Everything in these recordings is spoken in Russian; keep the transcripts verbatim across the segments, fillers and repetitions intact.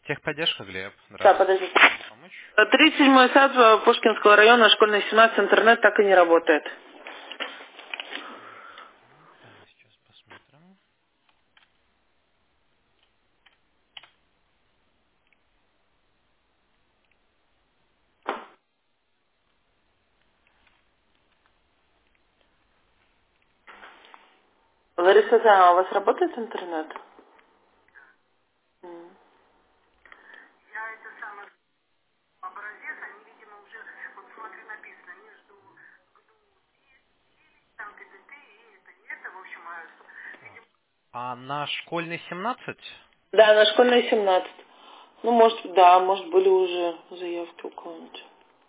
Техподдержка, Глеб. Да, Здравствуйте. подождите. Могу помочь? тридцать седьмой сад э, Пушкинского района, школьный семнадцать, интернет так и не работает. Да, сейчас посмотрим. Лариса, да, у вас работает интернет? М. А на школьный семнадцать? Да, на школьной семнадцать. Ну, может, да, может, были уже заявки у кого-нибудь.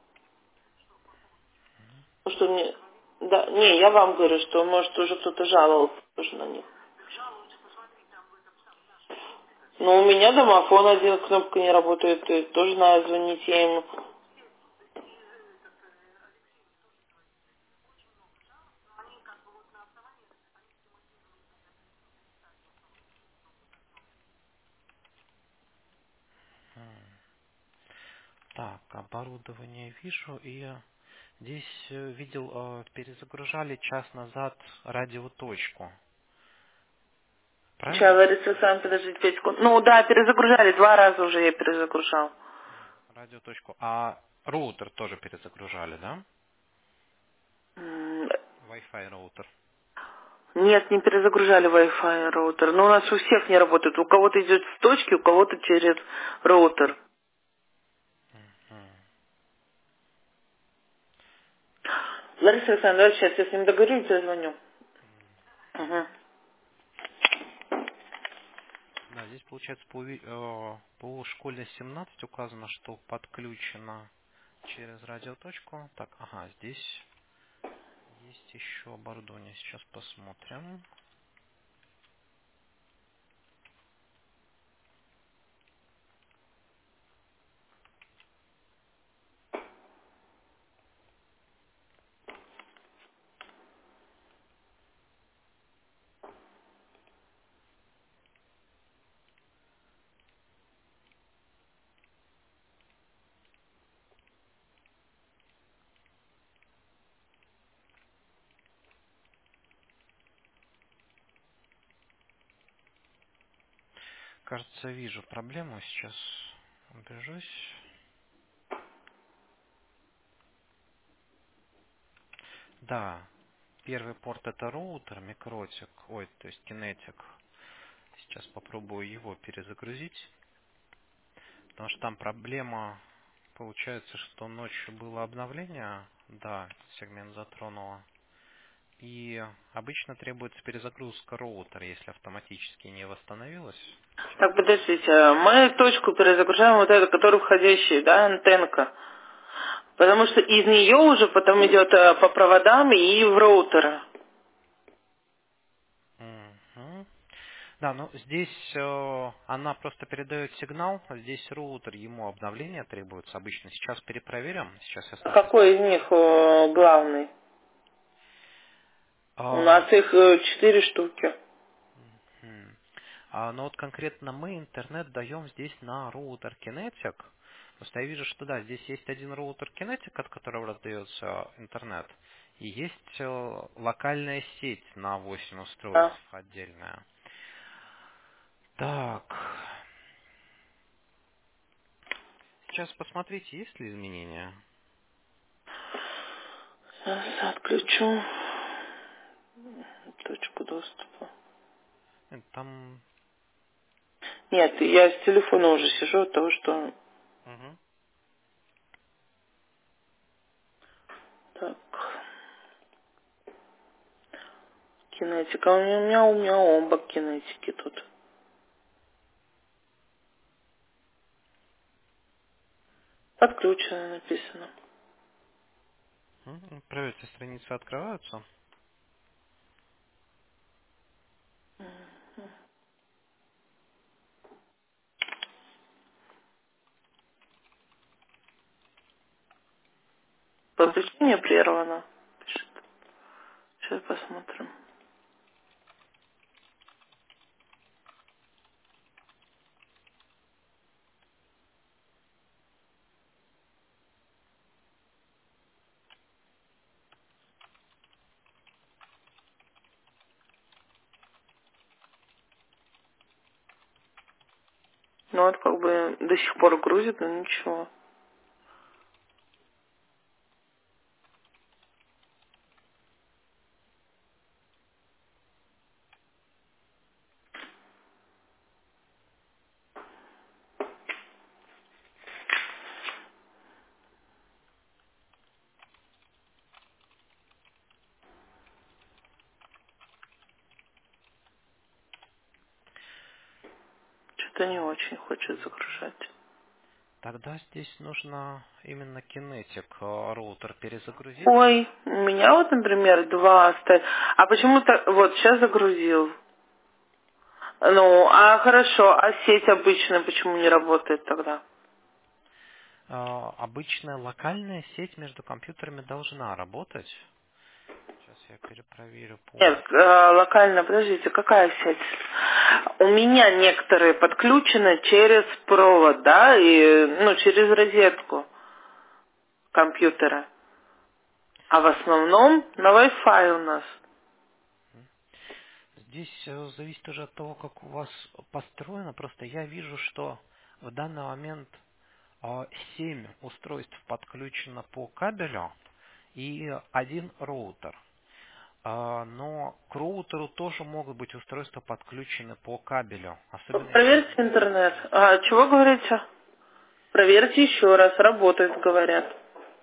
Ну, что мне... Да, не, я вам говорю, что, может, уже кто-то жаловался тоже на них. Ну, у меня домофон один, кнопка не работает, то есть тоже надо звонить, я ему... М, Так, оборудование вижу. И здесь э, видел, э, перезагружали час назад радиоточку. Сейчас, Правильно Лариса, смотрю? сами подождите пять секунд. Ну, да, перезагружали, два раза уже я перезагружал. Радиоточку. А роутер тоже перезагружали, да? М, Wi-Fi роутер. Нет, не перезагружали Wi-Fi роутер. Но у нас у всех не работает. У кого-то идет с точки, у кого-то через роутер. М. Лариса Александровна, сейчас я с ним договорюсь, я звоню. Угу. Да, здесь получается по, уви- э, по школе семнадцать указано, что подключено через радиоточку. Так, ага, здесь есть еще оборудование. Сейчас посмотрим. Кажется, вижу проблему. Сейчас убежусь. Да, первый порт это роутер, микротик, ой, то есть кинетик. Сейчас попробую его перезагрузить, потому что там проблема, получается, что ночью было обновление, да, сегмент затронуло. И обычно требуется перезагрузка роутера, если автоматически не восстановилась. Сейчас Так, попробую. подождите, мы точку перезагружаем вот эту, которая входящая, да, антенка. Потому что из нее уже потом идет э, по проводам и в роутер. Мгм. Да, ну здесь э, она просто передает сигнал, а здесь роутер, ему обновление требуется обычно. Сейчас перепроверим, сейчас я А снова какой из свяжусь. них э, главный? У А, нас их э, четыре штуки. мгм. А, но вот конкретно мы интернет даем здесь на роутер Kinetic. Просто я вижу, что да, здесь есть один роутер Kinetic, от которого раздается интернет. И есть э, локальная сеть на восемь Да. устройств отдельная. Так, сейчас посмотрите, есть ли изменения. Сейчас отключу точку доступа. Э, Там... Нет, я с телефона уже сижу от того, что... Мгм. Так, кинетика. У меня, у меня оба кинетики тут. Подключено написано. Мгм. Проверьте, страницы открываются. Подключение прервано. Пишет. Сейчас посмотрим. Ну вот как бы до сих пор грузит, но ничего. Что-то не очень хочет загружать. Тогда здесь нужно именно Kinetic э, роутер перезагрузить. Ой, у меня вот, например, два стоит. А почему-то вот сейчас загрузил. Ну, а хорошо, а сеть обычная почему не работает тогда? Э, Обычная локальная сеть между компьютерами должна работать. Сейчас я перепроверю по... Нет, э, локально, подождите, какая сеть? У меня некоторые подключены через провод, да, и, ну, через розетку компьютера. А в основном на Wi-Fi у нас. Здесь э, зависит уже от того, как у вас построено. Просто я вижу, что в данный момент э, семь устройств подключено по кабелю и один роутер. А, Но к роутеру тоже могут быть устройства подключены по кабелю, особенно если Проверьте они интернет. высокие. А чего говорите? Проверьте еще раз, работает, говорят.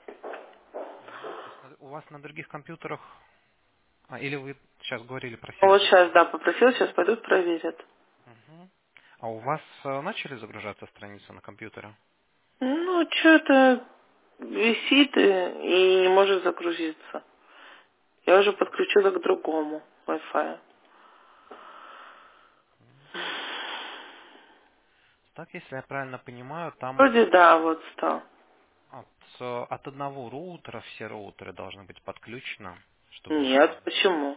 То есть на- у вас на других компьютерах, а, или вы сейчас говорили, Ну, просили вот зайти? сейчас, да, попросил, сейчас пойдут проверят. Мгм. А у вас э, начали загружаться страницы на компьютере? Ну, что-то висит и, и не может загрузиться. Я уже подключила к другому Wi-Fi. Так, если я правильно понимаю, там Вроде да, вот стал. от, э, от одного роутера все роутеры должны быть подключены, чтобы Нет, загрузиться. почему?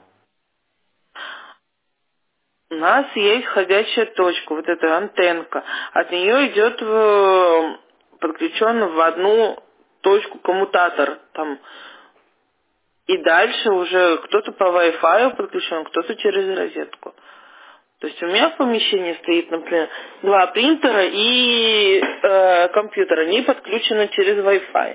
У нас есть ходячая точка, вот эта антенка. От нее идет в, подключен в одну точку коммутатор. Там. И дальше уже кто-то по Wi-Fi подключен, кто-то через розетку. То есть у меня в помещении стоит, например, два принтера и э, компьютер. Они подключены через Wi-Fi.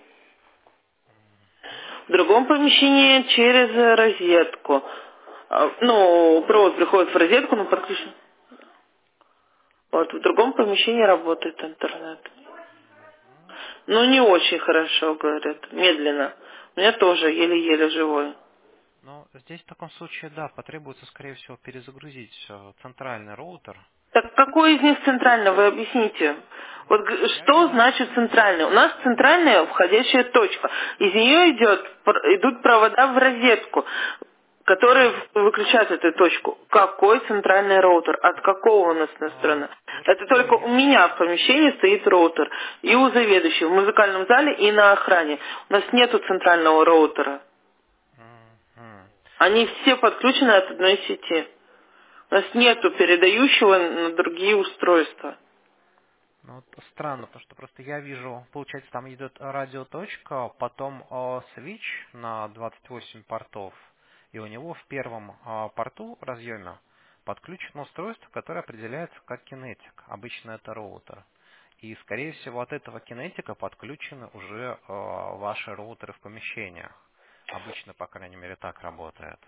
В другом помещении через э, розетку. А, Ну, провод приходит в розетку, но подключен. Вот, в другом помещении работает интернет. Ну, не очень хорошо, говорят, медленно. У меня тоже еле-еле живой. Но здесь в таком случае, да, потребуется, скорее всего, перезагрузить э, центральный роутер. Так какой из них центральный, вы объясните? Вот г- Я что вижу, значит центральный? У нас центральная входящая точка. Из нее идет, пр- идут провода в розетку, которые в- выключают эту точку. Какой центральный роутер? От какого у нас э, настроено? то, Это что только у я меня в помещении стоит роутер. И у заведующего в музыкальном зале и на охране. У нас нету центрального роутера. Мгм. Они все подключены от одной сети. У нас нету передающего на другие устройства. Ну, вот странно, потому что просто я вижу, получается, там идет радиоточка, потом э, свич на двадцать восемь портов, и у него в первом э, порту разъеме подключено устройство, которое определяется как кинетик. Обычно это роутер. И, скорее всего, от этого кинетика подключены уже э, ваши роутеры в помещениях. Обычно, по крайней мере, так работает.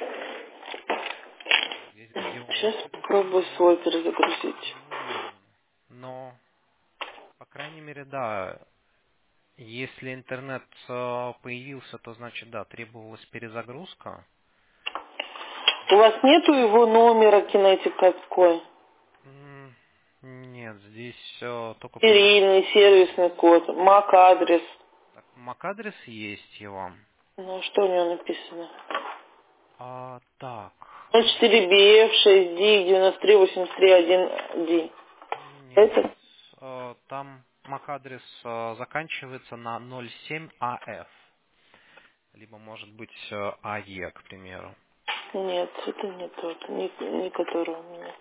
Здесь, где у вас Сейчас попробую свой перезагрузить. не уверен. Но, по крайней мере, да, если интернет э, появился, то значит, да, требовалась перезагрузка. У вас нету его номера кинетика какой? М, Нет, здесь э, только появился. Серийный, сервисный код, мак-адрес. Так, MAC-адрес есть его. Ну, что у него написано? А, так, ноль а, четыре би эф шесть ди девяносто три восемьдесят три один ди. нет, Это? э, там MAC-адрес э, заканчивается на ноль семь а эф. Либо, может быть, э, а е, к примеру. Нет, это не тот, не, не который у меня.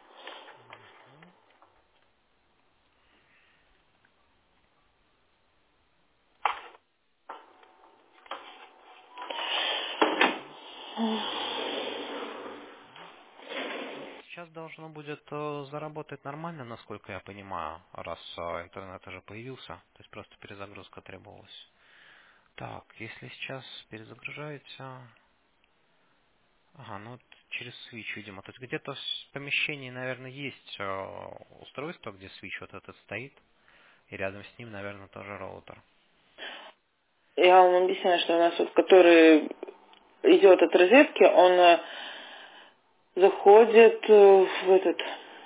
Ну, сейчас сейчас должно будет э, заработать нормально, насколько я понимаю, раз э, интернет уже появился. То есть просто перезагрузка требовалась. Так, если сейчас перезагружается... Ага, ну вот через switch, видимо. То есть где-то в помещении, наверное, есть э, устройство, где switch вот этот стоит. И рядом с ним, наверное, тоже роутер. Я вам объясняю, что у нас вот, который идет от розетки, он э, заходит э, в этот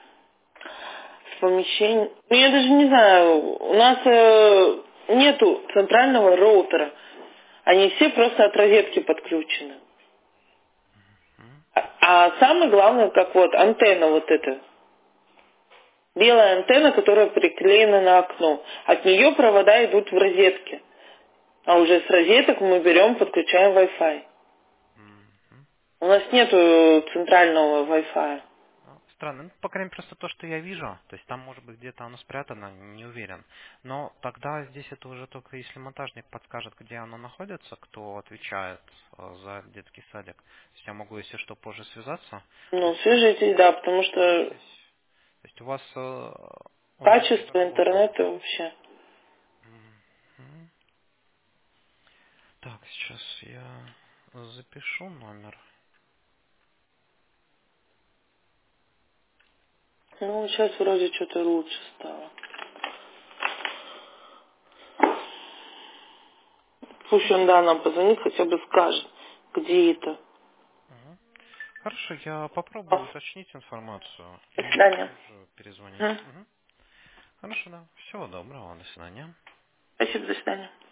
в помещение. Ну, я даже не знаю, у нас э, нету центрального роутера. Они все просто от розетки подключены. М? А, а самое главное, как вот антенна вот эта. Белая антенна, которая приклеена на окно. От нее провода идут в розетки. А уже с розеток мы берем, подключаем Wi-Fi. Мгм. У нас нету центрального Wi-Fi. Ну, странно. Ну, по крайней мере, просто то, что я вижу. То есть там, может быть, где-то оно спрятано, не уверен. Но тогда здесь это уже только если монтажник подскажет, где оно находится, кто отвечает э, за детский садик. То есть я могу, если что, позже связаться. То Ну, есть свяжитесь, да, потому что свяжитесь. То есть у вас э, он вроде бы качество работает. интернета вообще. Мгм. Так, сейчас я запишу номер. Ну, сейчас вроде что-то лучше стало. Пусть он, да, нам позвонит, хотя бы скажет, где это. Мгм. Хорошо, я До попробую уточнить информацию и свидания. позже перезвонить. Мгм. Мгм. Хорошо, да. Всего доброго, до свидания. Спасибо, до свидания.